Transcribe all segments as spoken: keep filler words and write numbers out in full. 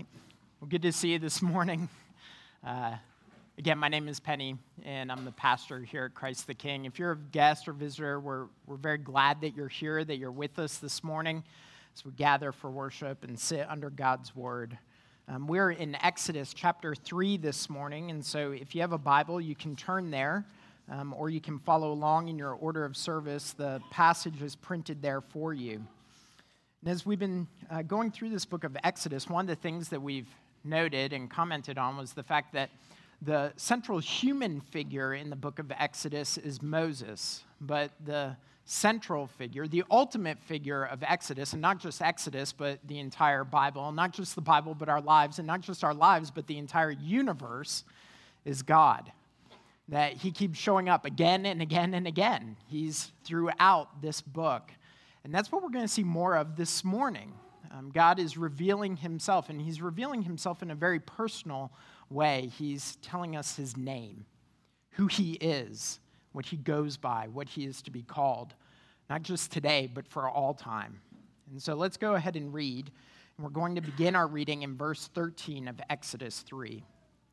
right. Well, good to see you this morning. Uh, again, my name is Penny, and I'm the pastor here at Christ the King. If you're a guest or visitor, we're, we're very glad that you're here, that you're with us this morning as we gather for worship and sit under God's Word. Um, we're in Exodus chapter three this morning, and so if you have a Bible, you can turn there, um, or you can follow along in your order of service. The passage is printed there for you. And as we've been uh, going through this book of Exodus, one of the things that we've noted and commented on was the fact that the central human figure in the book of Exodus is Moses, but the central figure, the ultimate figure of Exodus, and not just Exodus, but the entire Bible, not just the Bible, but our lives, and not just our lives, but the entire universe, is God. That he keeps showing up again and again and again. He's throughout this book. And that's what we're going to see more of this morning. Um, God is revealing himself, and he's revealing himself in a very personal way. He's telling us his name, who he is, what he goes by, what he is to be called, not just today, but for all time. And so let's go ahead and read. And we're going to begin our reading in verse thirteen of Exodus three.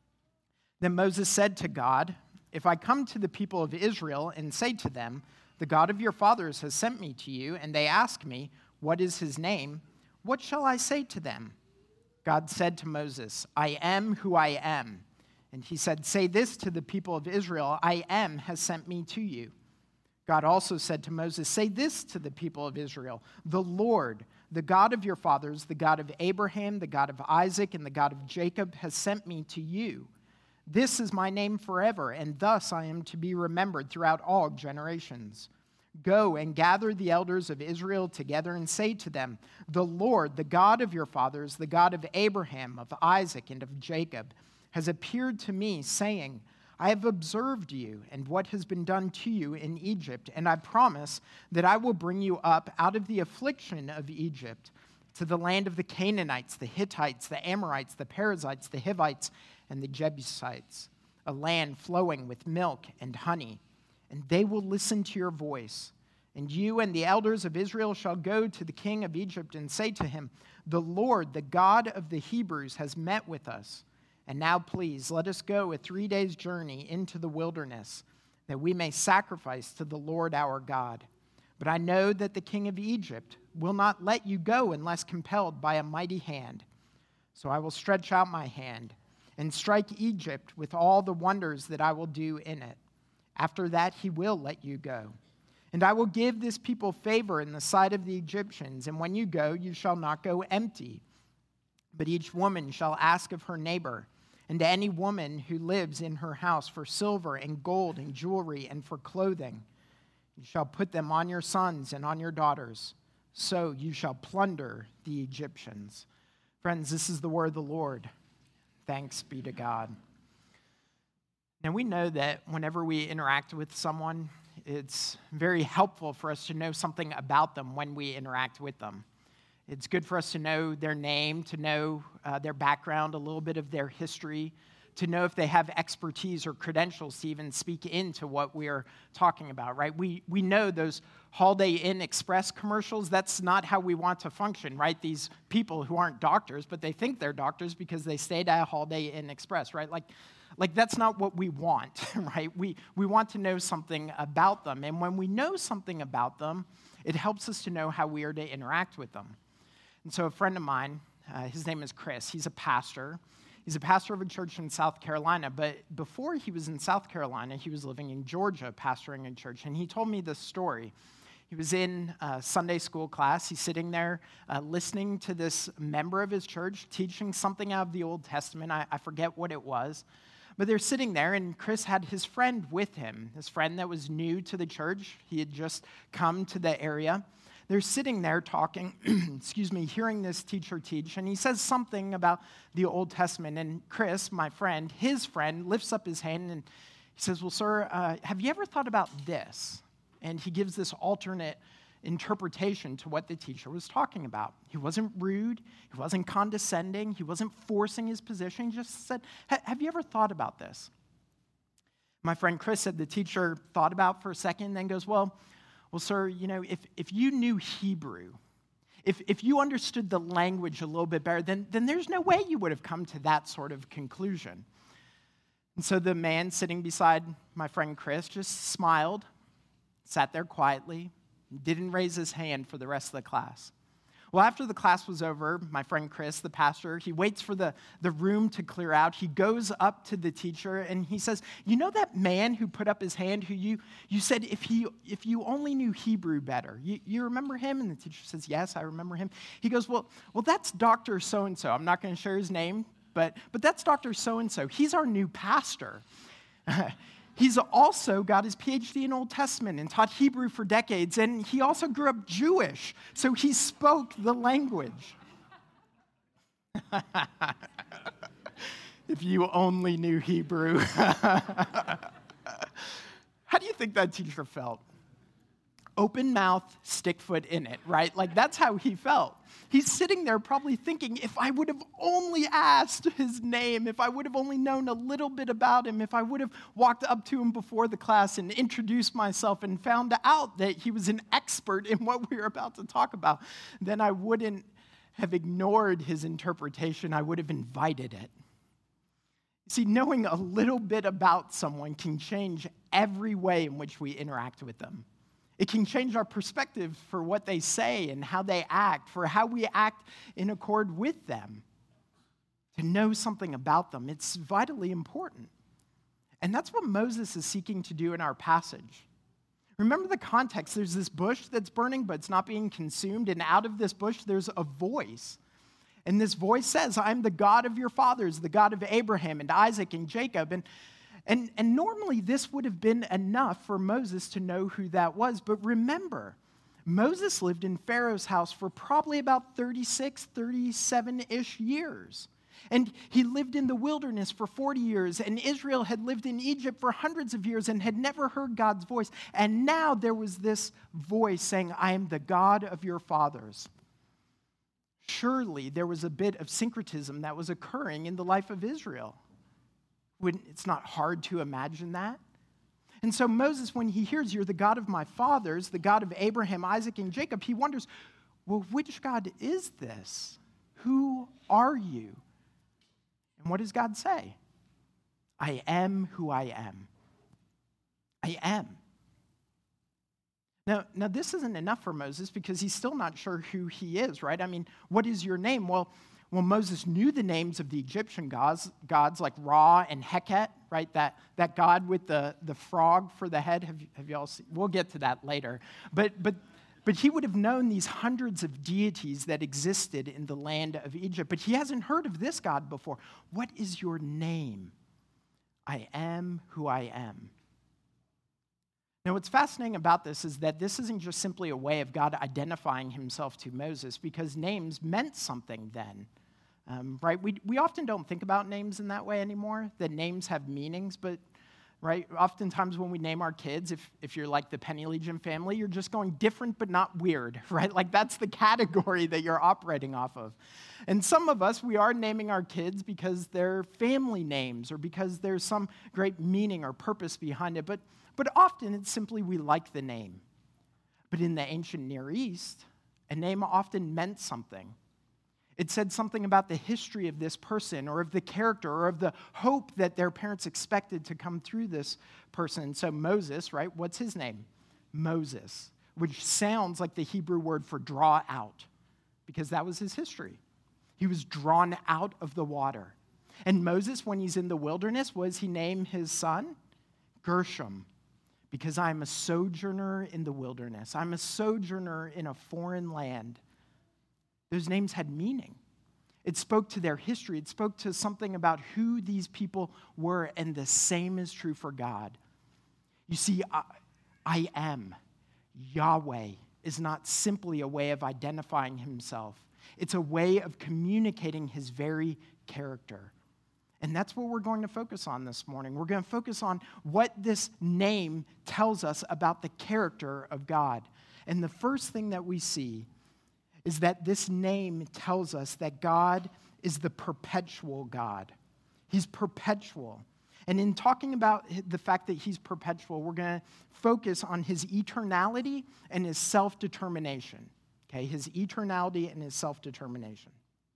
Then Moses said to God, "If I come to the people of Israel and say to them, 'The God of your fathers has sent me to you,' and they ask me, 'What is his name?' what shall I say to them?" God said to Moses, "I am who I am." And he said, "Say this to the people of Israel, 'I am has sent me to you.'" God also said to Moses, "Say this to the people of Israel, 'The Lord, the God of your fathers, the God of Abraham, the God of Isaac, and the God of Jacob has sent me to you. This is my name forever, and thus I am to be remembered throughout all generations. Go and gather the elders of Israel together and say to them, 'The Lord, the God of your fathers, the God of Abraham, of Isaac, and of Jacob, has appeared to me, saying, I have observed you and what has been done to you in Egypt, and I promise that I will bring you up out of the affliction of Egypt to the land of the Canaanites, the Hittites, the Amorites, the Perizzites, the Hivites, and the Jebusites, a land flowing with milk and honey, and they will listen to your voice. And you and the elders of Israel shall go to the king of Egypt and say to him, The Lord, the God of the Hebrews, has met with us. And now please, let us go a three days' journey into the wilderness, that we may sacrifice to the Lord our God. But I know that the king of Egypt will not let you go unless compelled by a mighty hand. So I will stretch out my hand and strike Egypt with all the wonders that I will do in it. After that, he will let you go. And I will give this people favor in the sight of the Egyptians, and when you go, you shall not go empty. But each woman shall ask of her neighbor, and to any woman who lives in her house, for silver and gold and jewelry and for clothing. You shall put them on your sons and on your daughters. So you shall plunder the Egyptians." Friends, this is the word of the Lord. Thanks be to God. Now, we know that whenever we interact with someone, it's very helpful for us to know something about them when we interact with them. It's good for us to know their name, to know uh, their background, a little bit of their history, to know if they have expertise or credentials to even speak into what we're talking about, right? We we know those Holiday Inn Express commercials, that's not how we want to function, right? These people who aren't doctors, but they think they're doctors because they stayed at Holiday Inn Express, right? Like, like that's not what we want, right? We, we want to know something about them. And when we know something about them, it helps us to know how we are to interact with them. And so a friend of mine, uh, his name is Chris, he's a pastor. He's a pastor of a church in South Carolina, but before he was in South Carolina, he was living in Georgia, pastoring a church, and he told me this story. He was in a Sunday school class. He's sitting there uh, listening to this member of his church teaching something out of the Old Testament. I, I forget what it was, but they're sitting there, and Chris had his friend with him, his friend that was new to the church. He had just come to the area. They're sitting there talking, excuse me, hearing this teacher teach, and he says something about the Old Testament, and Chris, my friend, his friend, lifts up his hand, and he says, well, sir, uh, have you ever thought about this? And he gives this alternate interpretation to what the teacher was talking about. He wasn't rude, he wasn't condescending, he wasn't forcing his position, he just said, have you ever thought about this? My friend Chris said the teacher thought about for a second, and then goes, well, Well, sir, you know, if, if you knew Hebrew, If, if you understood the language a little bit better, then, then there's no way you would have come to that sort of conclusion. And so the man sitting beside my friend Chris just smiled, sat there quietly, didn't raise his hand for the rest of the class. Well, after the class was over, my friend Chris, the pastor, he waits for the, the room to clear out. He goes up to the teacher and he says, you know that man who put up his hand who you, you said if he if you only knew Hebrew better, you, you remember him? And the teacher says, yes, I remember him. He goes, well, well, that's Doctor So-and-so. I'm not going to share his name, but, but that's Doctor So-and-so. He's our new pastor. He's also got his P H D in Old Testament and taught Hebrew for decades, and he also grew up Jewish, so he spoke the language. If you only knew Hebrew. How do you think that teacher felt? Open mouth, stick foot in it, right? Like, that's how he felt. He's sitting there probably thinking, if I would have only asked his name, if I would have only known a little bit about him, if I would have walked up to him before the class and introduced myself and found out that he was an expert in what we were about to talk about, then I wouldn't have ignored his interpretation. I would have invited it. See, knowing a little bit about someone can change every way in which we interact with them. It can change our perspective for what they say and how they act, for how we act in accord with them. To know something about them, it's vitally important. And that's what Moses is seeking to do in our passage. Remember the context. There's this bush that's burning, but it's not being consumed. And out of this bush, there's a voice. And this voice says, I'm the God of your fathers, the God of Abraham and Isaac and Jacob. And And, and normally this would have been enough for Moses to know who that was. But remember, Moses lived in Pharaoh's house for probably about thirty-six, thirty-seven-ish years. And he lived in the wilderness for forty years. And Israel had lived in Egypt for hundreds of years and had never heard God's voice. And now there was this voice saying, I am the God of your fathers. Surely there was a bit of syncretism that was occurring in the life of Israel. It's not hard to imagine that. And so Moses, when he hears you're the God of my fathers, the God of Abraham, Isaac, and Jacob, he wonders, well, which God is this? Who are you? And what does God say? I am who I am. I am. Now, now, this isn't enough for Moses because he's still not sure who he is, right? I mean, what is your name? Well, Well, Moses knew the names of the Egyptian gods, gods like Ra and Heket, right? That, that god with the, the frog for the head. Have, you, have you all seen? We'll get to that later. But, but, but he would have known these hundreds of deities that existed in the land of Egypt. But he hasn't heard of this God before. What is your name? I am who I am. Now, what's fascinating about this is that this isn't just simply a way of God identifying himself to Moses, because names meant something then. Um, right? We we often don't think about names in that way anymore, that names have meanings, but, right, oftentimes when we name our kids, if, if you're like the Penny Legion family, you're just going different but not weird, right? Like that's the category that you're operating off of. And some of us, we are naming our kids because they're family names or because there's some great meaning or purpose behind it, but, but often it's simply we like the name. But in the ancient Near East, a name often meant something. It said something about the history of this person or of the character or of the hope that their parents expected to come through this person. So Moses, right, what's his name? Moses, which sounds like the Hebrew word for draw out, because that was his history. He was drawn out of the water. And Moses, when he's in the wilderness, what does he name his son? Gershom, because I'm a sojourner in the wilderness. I'm a sojourner in a foreign land. Those names had meaning. It spoke to their history. It spoke to something about who these people were, and the same is true for God. You see, I, I am. Yahweh is not simply a way of identifying himself. It's a way of communicating his very character. And that's what we're going to focus on this morning. We're going to focus on what this name tells us about the character of God. And the first thing that we see is that this name tells us that God is the perpetual God. He's perpetual. And in talking about the fact that he's perpetual, we're going to focus on his eternality and his self-determination. okay, his eternality and his self-determination.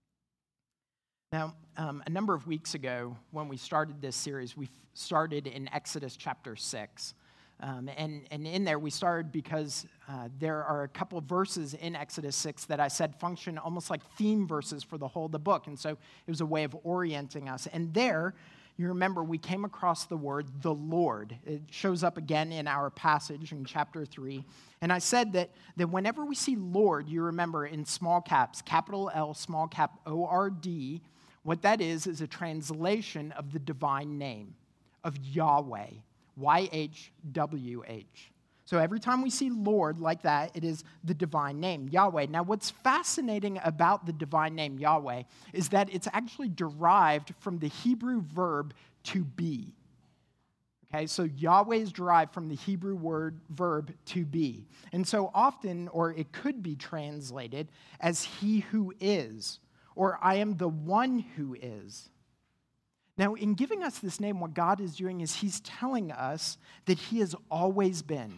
Now, um, a number of weeks ago, when we started this series, we started in Exodus chapter six. Um, and, and in there, we started because uh, there are a couple of verses in Exodus six that I said function almost like theme verses for the whole of the book. And so it was a way of orienting us. And there, you remember, we came across the word, the Lord. It shows up again in our passage in chapter three. And I said that, that whenever we see Lord, you remember in small caps, capital L, small cap O R D, what that is is a translation of the divine name, of Yahweh. Y H W H. So every time we see Lord like that, it is the divine name, Yahweh. Now, what's fascinating about the divine name, Yahweh, is that it's actually derived from the Hebrew verb to be. Okay, so Yahweh is derived from the Hebrew word verb to be. And so often, or it could be translated as he who is, or I am the one who is. Now, in giving us this name, what God is doing is he's telling us that he has always been,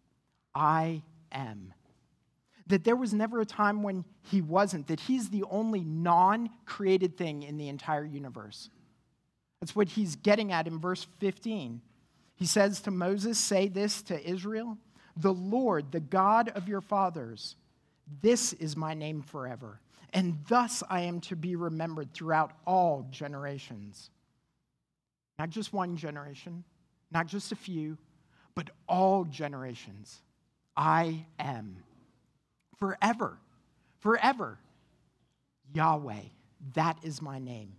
I am. That there was never a time when he wasn't, that he's the only non-created thing in the entire universe. That's what he's getting at in verse fifteen. He says to Moses, say this to Israel, the Lord, the God of your fathers, this is my name forever, and thus I am to be remembered throughout all generations. Not just one generation, not just a few, but all generations. I am. Forever, forever. Yahweh, that is my name.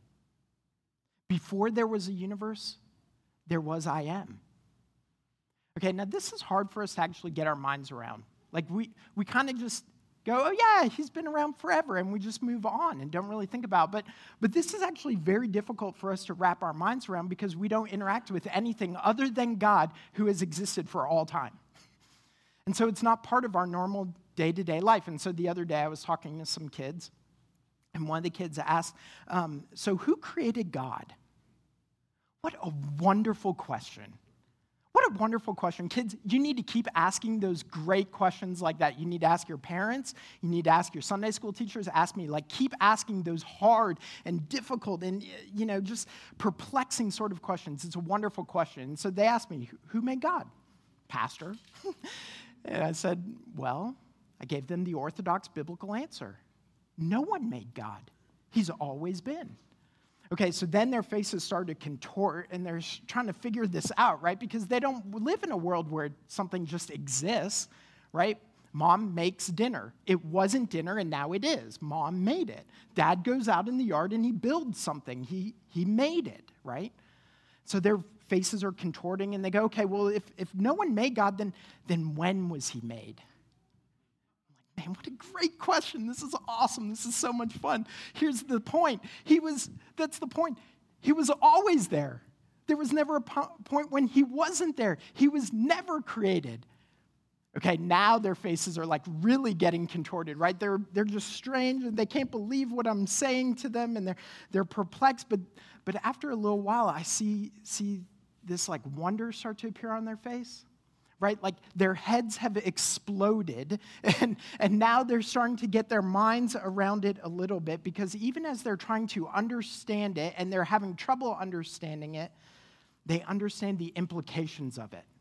Before there was a universe, there was I am. Okay, now this is hard for us to actually get our minds around. Like we, we kind of just go, oh yeah, he's been around forever, and we just move on and don't really think about it. But, but this is actually very difficult for us to wrap our minds around because we don't interact with anything other than God who has existed for all time. And so it's not part of our normal day-to-day life. And so the other day I was talking to some kids, and one of the kids asked, um, so who created God? What a wonderful question. What a wonderful question. Kids, you need to keep asking those great questions like that. You need to ask your parents. You need to ask your Sunday school teachers. Ask me. Like, keep asking those hard and difficult and, you know, just perplexing sort of questions. It's a wonderful question. And so they asked me, who made God? Pastor. And I said, well, I gave them the orthodox biblical answer. No one made God. He's always been. Okay, so then their faces started to contort, and they're trying to figure this out, right? Because they don't live in a world where something just exists, right? Mom makes dinner. It wasn't dinner, and now it is. Mom made it. Dad goes out in the yard, and he builds something. He, he made it, right? So their faces are contorting, and they go, okay, well, if, if no one made God, then, then when was he made? Man, what a great question. This is awesome. This is so much fun. Here's the point. He was, that's the point. He was always there. There was never a po- point when he wasn't there. He was never created. Okay, now their faces are like really getting contorted, right? They're, they're just strange, and they can't believe what I'm saying to them, and they're, they're perplexed. But, but after a little while, I see, see this like wonder start to appear on their face. Right? Like their heads have exploded, and, and now they're starting to get their minds around it a little bit, because even as they're trying to understand it and they're having trouble understanding it, they understand the implications of it.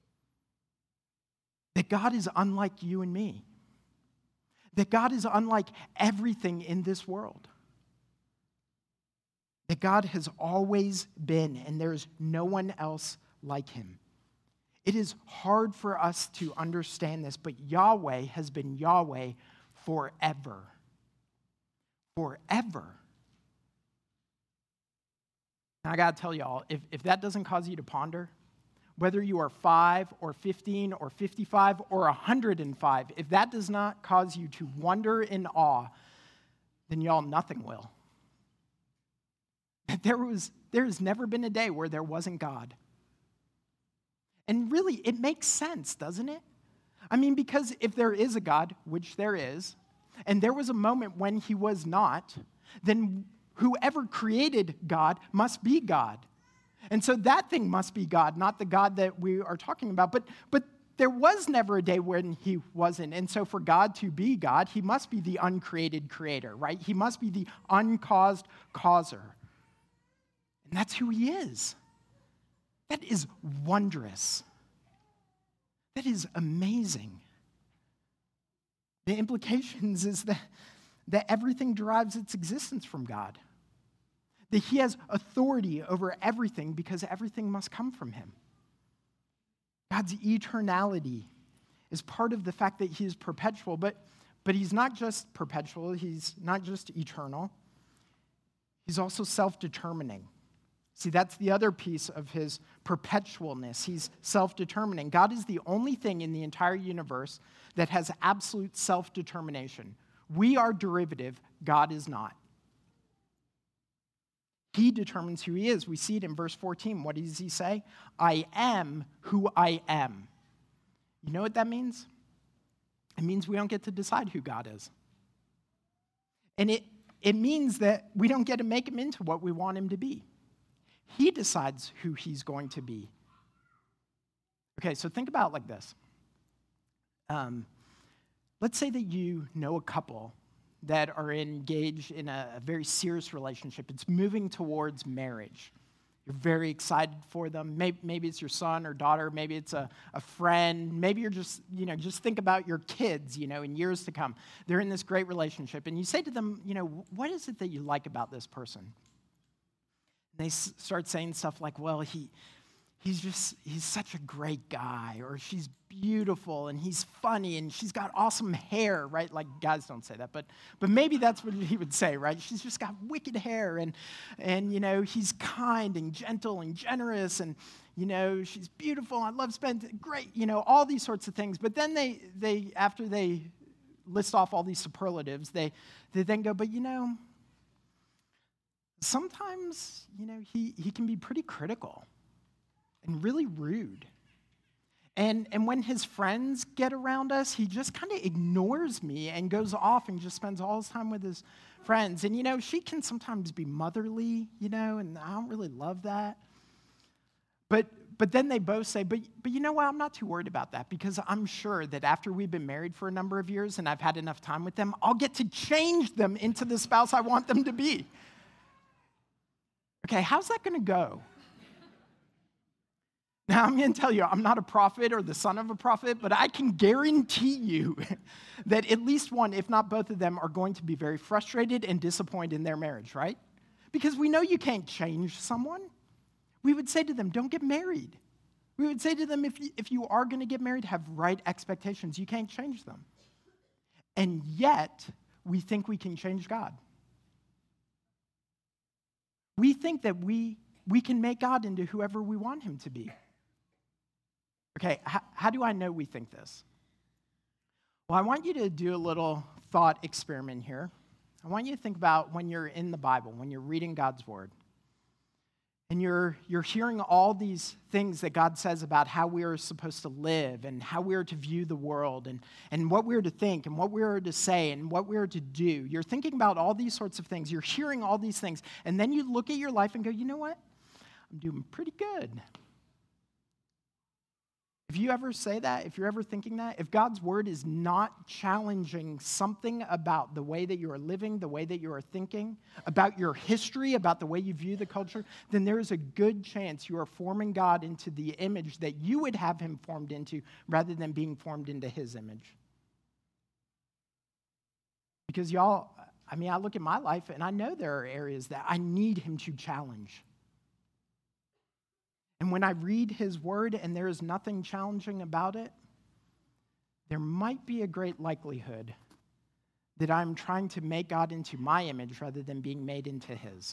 That God is unlike you and me. That God is unlike everything in this world. That God has always been, and there's no one else like him. It is hard for us to understand this, but Yahweh has been Yahweh forever. Forever. And I got to tell y'all, if, if that doesn't cause you to ponder, whether you are five or fifteen or fifty-five or one hundred five, if that does not cause you to wonder in awe, then y'all, nothing will. There was, there has never been a day where there wasn't God. And really, it makes sense, doesn't it? I mean, because if there is a God, which there is, and there was a moment when he was not, then whoever created God must be God. And so that thing must be God, not the God that we are talking about. But, but there was never a day when he wasn't. And so for God to be God, he must be the uncreated creator, right? He must be the uncaused causer. And that's who he is. That is wondrous. That is amazing. The implications is that, that everything derives its existence from God. That he has authority over everything because everything must come from him. God's eternality is part of the fact that he is perpetual, but, but he's not just perpetual, he's not just eternal, he's also self-determining. See, that's the other piece of his perpetualness. He's self-determining. God is the only thing in the entire universe that has absolute self-determination. We are derivative, God is not. He determines who he is. We see it in verse fourteen. What does he say? I am who I am. You know what that means? It means we don't get to decide who God is. And it, it means that we don't get to make him into what we want him to be. He decides who he's going to be. Okay, so think about it like this. Um, let's say that you know a couple that are engaged in a, a very serious relationship. It's moving towards marriage. You're very excited for them. Maybe, maybe it's your son or daughter. Maybe it's a, a friend. Maybe you're just, you know, just think about your kids, you know, in years to come. They're in this great relationship. And you say to them, you know, what is it that you like about this person? And they s- start saying stuff like, well, he... He's just, he's such a great guy, or she's beautiful, and he's funny, and she's got awesome hair, right? Like, guys don't say that, but but maybe that's what he would say, right? She's just got wicked hair, and, and you know, he's kind and gentle and generous, and, you know, she's beautiful, I love spending, great, you know, all these sorts of things. But then they, they after they list off all these superlatives, they, they then go, but, you know, sometimes, you know, he, he can be pretty critical. And really rude. And, and when his friends get around us, he just kind of ignores me and goes off and just spends all his time with his friends. And, you know, she can sometimes be motherly, you know, and I don't really love that. But but then they both say, but, but you know what, I'm not too worried about that because I'm sure that after we've been married for a number of years and I've had enough time with them, I'll get to change them into the spouse I want them to be. Okay, how's that going to go? Now, I'm going to tell you, I'm not a prophet or the son of a prophet, but I can guarantee you that at least one, if not both of them, are going to be very frustrated and disappointed in their marriage, right? Because we know you can't change someone. We would say to them, don't get married. We would say to them, if you, if you are going to get married, have right expectations. You can't change them. And yet, we think we can change God. We think that we, we can make God into whoever we want him to be. Okay, how, how do I know we think this? Well, I want you to do a little thought experiment here. I want you to think about when you're in the Bible, when you're reading God's word, and you're, you're hearing all these things that God says about how we are supposed to live and how we are to view the world and, and what we are to think and what we are to say and what we are to do. You're thinking about all these sorts of things. You're hearing all these things. And then you look at your life and go, you know what? I'm doing pretty good. If you ever say that, if you're ever thinking that, if God's word is not challenging something about the way that you are living, the way that you are thinking, about your history, about the way you view the culture, then there is a good chance you are forming God into the image that you would have him formed into rather than being formed into his image. Because y'all, I mean, I look at my life and I know there are areas that I need him to challenge. And when I read his word and there is nothing challenging about it, there might be a great likelihood that I'm trying to make God into my image rather than being made into his.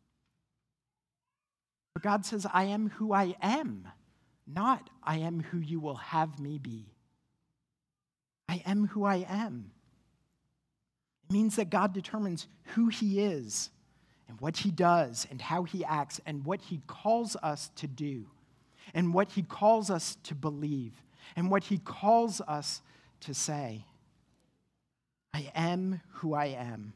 But God says, I am who I am, not I am who you will have me be. I am who I am. It means that God determines who he is and what he does and how he acts and what he calls us to do and what he calls us to believe and what he calls us to say. I am who I am.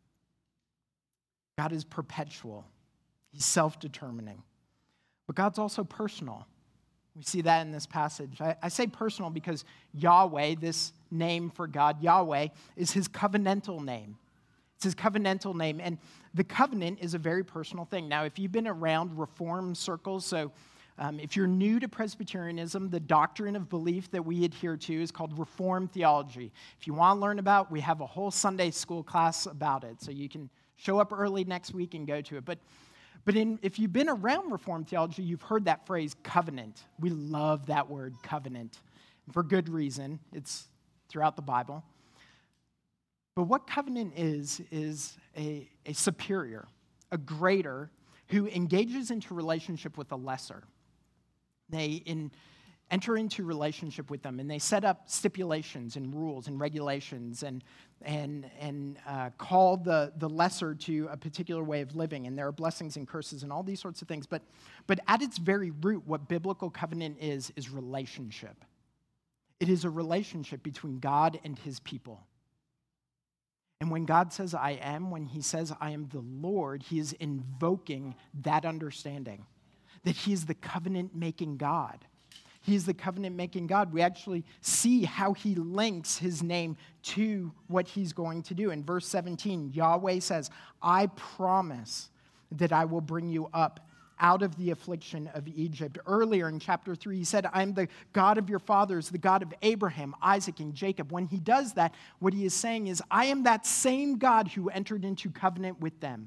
God is perpetual. He's self-determining. But God's also personal. We see that in this passage. I, I say personal because Yahweh, this name for God, Yahweh, is his covenantal name. It's his covenantal name. And the covenant is a very personal thing. Now, if you've been around Reformed circles, so um, if you're new to Presbyterianism, the doctrine of belief that we adhere to is called Reformed theology. If you want to learn about it, we have a whole Sunday school class about it. So you can show up early next week and go to it. But But in, if you've been around Reformed theology, you've heard that phrase, covenant. We love that word, covenant, for good reason. It's throughout the Bible. But what covenant is, is a, a superior, a greater, who engages into relationship with a lesser. They in, enter into relationship with them, and they set up stipulations and rules and regulations and and and uh, call the, the lesser to a particular way of living, and there are blessings and curses and all these sorts of things. But, but at its very root, what biblical covenant is, is relationship. It is a relationship between God and his people. And when God says, I am, when he says, I am the Lord, he is invoking that understanding, that he is the covenant-making God. He is the covenant-making God. We actually see how he links his name to what he's going to do. In verse seventeen, Yahweh says, I promise that I will bring you up out of the affliction of Egypt. Earlier in chapter three, he said, I'm the God of your fathers, the God of Abraham, Isaac, and Jacob. When he does that, what he is saying is, I am that same God who entered into covenant with them.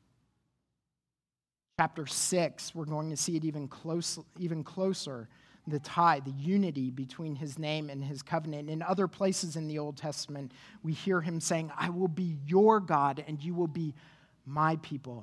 Chapter six, we're going to see it even, close, even closer. The tie, the unity between his name and his covenant. In other places in the Old Testament, we hear him saying, I will be your God and you will be my people.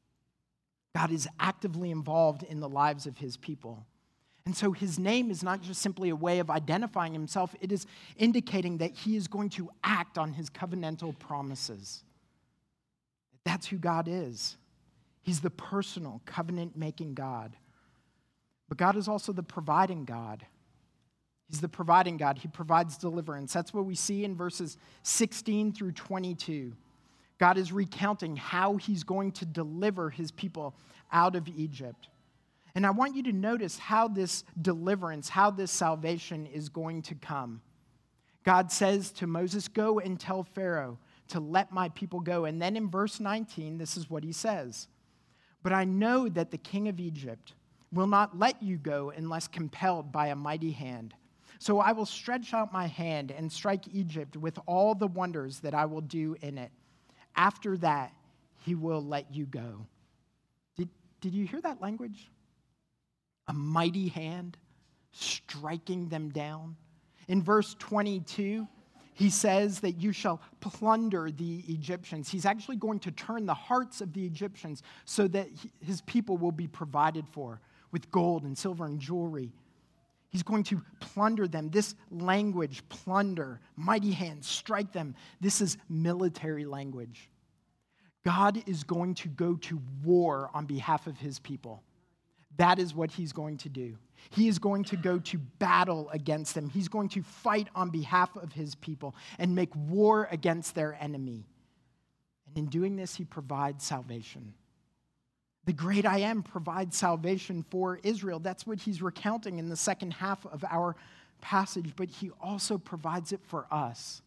God is actively involved in the lives of his people. And so his name is not just simply a way of identifying himself, it is indicating that he is going to act on his covenantal promises. That's who God is. He's the personal, covenant-making God. But God is also the providing God. He's the providing God. He provides deliverance. That's what we see in verses sixteen through twenty-two. God is recounting how he's going to deliver his people out of Egypt. And I want you to notice how this deliverance, how this salvation is going to come. God says to Moses, go and tell Pharaoh to let my people go. And then in verse nineteen, this is what he says. But I know that the king of Egypt will not let you go unless compelled by a mighty hand. So I will stretch out my hand and strike Egypt with all the wonders that I will do in it. After that, he will let you go. Did, did you hear that language? A mighty hand striking them down. In verse twenty-two, he says that you shall plunder the Egyptians. He's actually going to turn the hearts of the Egyptians so that his people will be provided for with gold and silver and jewelry. He's going to plunder them. This language, plunder, mighty hand, strike them, this is military language. God is going to go to war on behalf of his people. That is what he's going to do. He is going to go to battle against them. He's going to fight on behalf of his people and make war against their enemy. And in doing this, he provides salvation. The great I am provides salvation for Israel. That's what he's recounting in the second half of our passage, but he also provides it for us.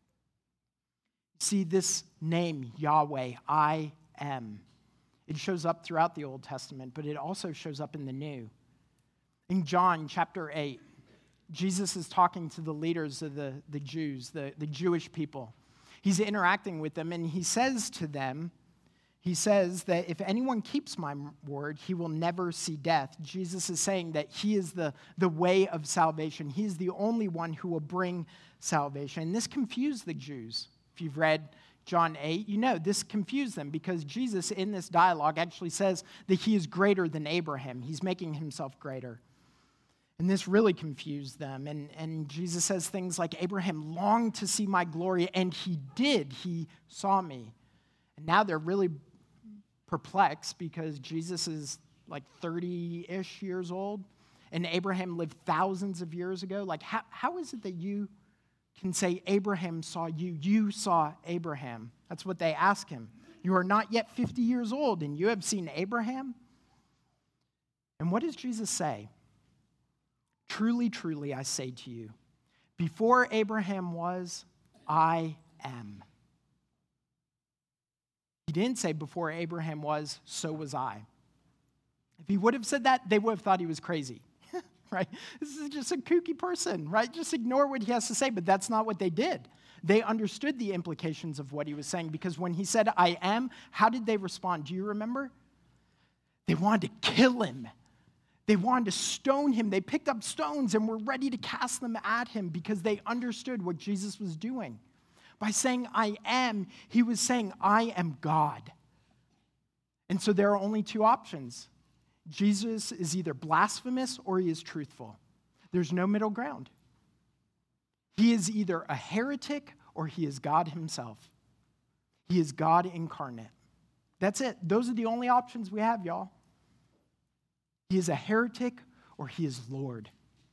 See, this name, Yahweh, I am, it shows up throughout the Old Testament, but it also shows up in the New. In John chapter eight, Jesus is talking to the leaders of the, the Jews, the, the Jewish people. He's interacting with them, and he says to them, He says that if anyone keeps my word, he will never see death. Jesus is saying that he is the, the way of salvation. He is the only one who will bring salvation. And this confused the Jews. If you've read John eight, you know this confused them because Jesus in this dialogue actually says that he is greater than Abraham. He's making himself greater. And this really confused them. And, and Jesus says things like, Abraham longed to see my glory, and he did. He saw me. And now they're really perplexed because Jesus is like thirty-ish years old, and Abraham lived thousands of years ago. Like, how, how is it that you can say Abraham saw you? You saw Abraham. That's what they ask him. You are not yet fifty years old, and you have seen Abraham? And what does Jesus say? Truly, truly, I say to you, before Abraham was, I am. He didn't say before Abraham was, so was I. If he would have said that, they would have thought he was crazy, right? This is just a kooky person, right? Just ignore what he has to say, but that's not what they did. They understood the implications of what he was saying, because when he said, I am, how did they respond? Do you remember? They wanted to kill him. They wanted to stone him. They picked up stones and were ready to cast them at him because they understood what Jesus was doing. By saying, I am, he was saying, I am God. And so there are only two options. Jesus is either blasphemous or he is truthful. There's no middle ground. He is either a heretic or he is God himself. He is God incarnate. That's it. Those are the only options we have, y'all. He is a heretic or he is Lord.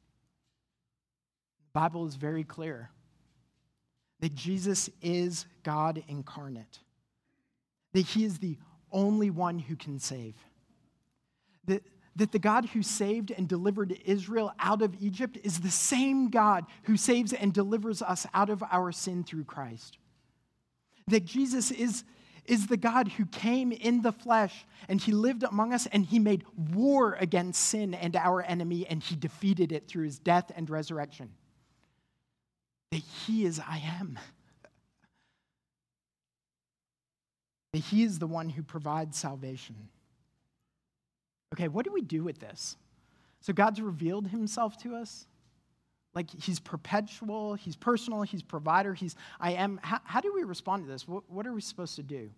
The Bible is very clear that Jesus is God incarnate, that he is the only one who can save, that, that the God who saved and delivered Israel out of Egypt is the same God who saves and delivers us out of our sin through Christ, that Jesus is, is the God who came in the flesh and he lived among us and he made war against sin and our enemy and he defeated it through his death and resurrection. That he is I am. That he is the one who provides salvation. Okay, what do we do with this? So God's revealed himself to us. Like he's perpetual, he's personal, he's provider, he's I am. How, how do we respond to this? What, what are we supposed to do?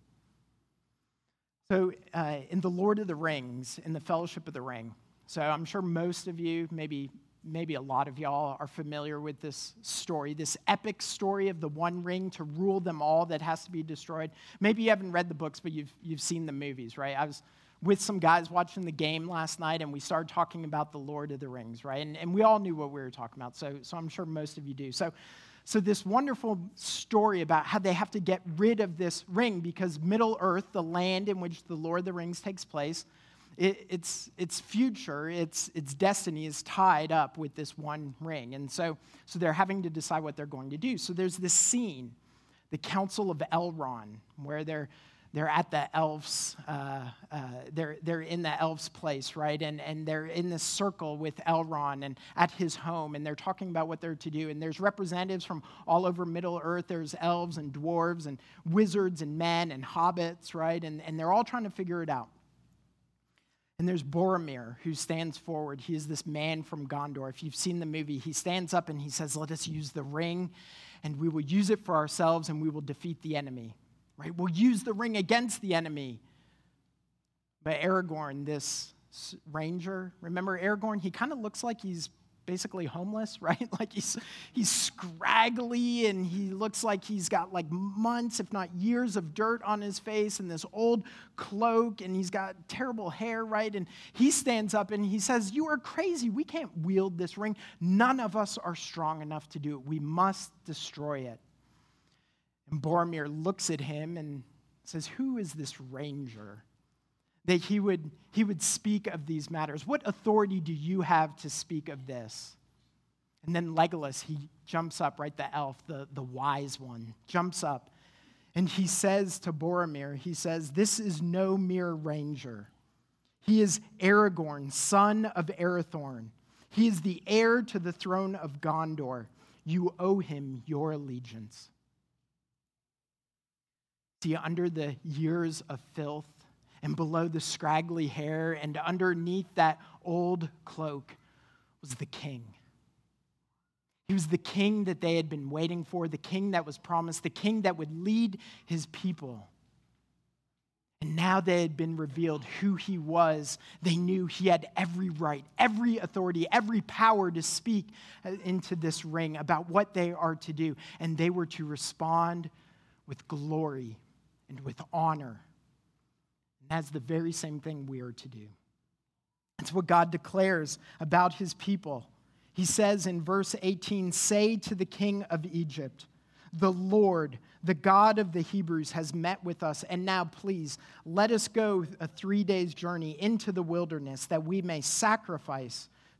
So uh, in the Lord of the Rings, in the Fellowship of the Ring, so I'm sure most of you, maybe Maybe a lot of y'all are familiar with this story, this epic story of the One Ring to rule them all that has to be destroyed. Maybe you haven't read the books, but you've you've seen the movies, right? I was with some guys watching the game last night, and we started talking about the Lord of the Rings, right? And, and we all knew what we were talking about, so, so I'm sure most of you do. So, so this wonderful story about how they have to get rid of this ring because Middle-earth, the land in which the Lord of the Rings takes place, It, it's its future, its its destiny is tied up with this one ring. And so, so they're having to decide what they're going to do. So there's this scene, the Council of Elrond, where they're they're at the elves, uh, uh, they're they're in the elves' place, right? And and they're in this circle with Elrond and at his home, and they're talking about what they're to do. And there's representatives from all over Middle Earth. There's elves and dwarves and wizards and men and hobbits, right? And and they're all trying to figure it out. And there's Boromir, who stands forward. He is this man from Gondor. If you've seen the movie, he stands up and he says, let us use the ring, and we will use it for ourselves, and we will defeat the enemy. Right? We'll use the ring against the enemy. But Aragorn, this ranger, remember Aragorn? He kind of looks like he's basically homeless, right? Like he's he's scraggly, and he looks like he's got like months, if not years, of dirt on his face and this old cloak, and he's got terrible hair, right? And he stands up and he says, you are crazy. We can't wield this ring. None of us are strong enough to do it. We must destroy it. And Boromir looks at him and says, who is this ranger that he would, he would speak of these matters? What authority do you have to speak of this? And then Legolas, he jumps up, right, the elf, the, the wise one, jumps up, and he says to Boromir, he says, this is no mere ranger. He is Aragorn, son of Arathorn. He is the heir to the throne of Gondor. You owe him your allegiance. See, under the years of filth, and below the scraggly hair and underneath that old cloak was the king. He was the king that they had been waiting for, the king that was promised, the king that would lead his people. And now they had been revealed who he was. They knew he had every right, every authority, every power to speak into this ring about what they are to do. And they were to respond with glory and with honor. That's the very same thing we are to do. It's what God declares about his people. He says in verse eighteen, say to the king of Egypt, the Lord, the God of the Hebrews, has met with us. And now, please, let us go a three days journey into the wilderness that we may sacrifice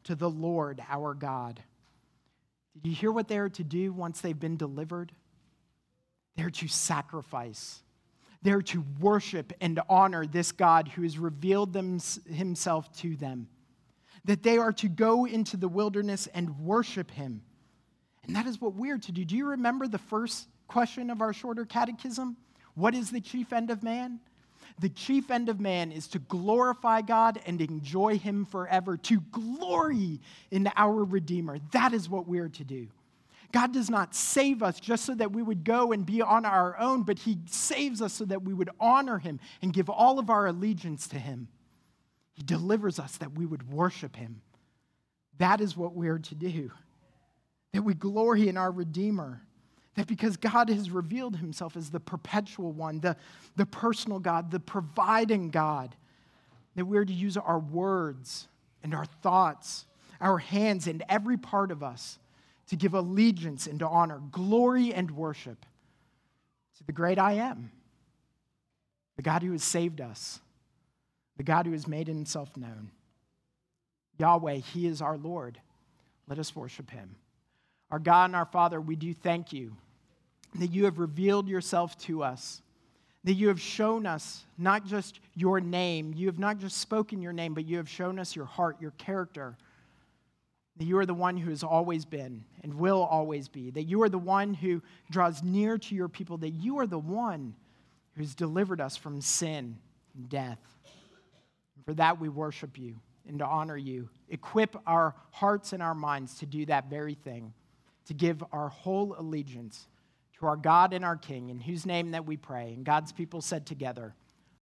to the Lord our God. Did you hear what they are to do once they've been delivered? They're to sacrifice. They're to worship and honor this God who has revealed them, himself to them. That they are to go into the wilderness and worship him. And that is what we're to do. Do you remember the first question of our shorter catechism? What is the chief end of man? The chief end of man is to glorify God and enjoy him forever, to glory in our Redeemer. That is what we're to do. God does not save us just so that we would go and be on our own, but he saves us so that we would honor him and give all of our allegiance to him. He delivers us that we would worship him. That is what we're to do. That we glory in our Redeemer. That because God has revealed himself as the perpetual one, the, the personal God, the providing God, that we're to use our words and our thoughts, our hands and every part of us to give allegiance and to honor, glory and worship to the great I Am, the God who has saved us, the God who has made himself known. Yahweh, he is our Lord. Let us worship him. Our God and our Father, we do thank you that you have revealed yourself to us, that you have shown us not just your name, you have not just spoken your name, but you have shown us your heart, your character, that you are the one who has always been and will always be, that you are the one who draws near to your people, that you are the one who has delivered us from sin and death. And for that we worship you and to honor you. Equip our hearts and our minds to do that very thing, to give our whole allegiance to our God and our King, in whose name that we pray. And God's people said together,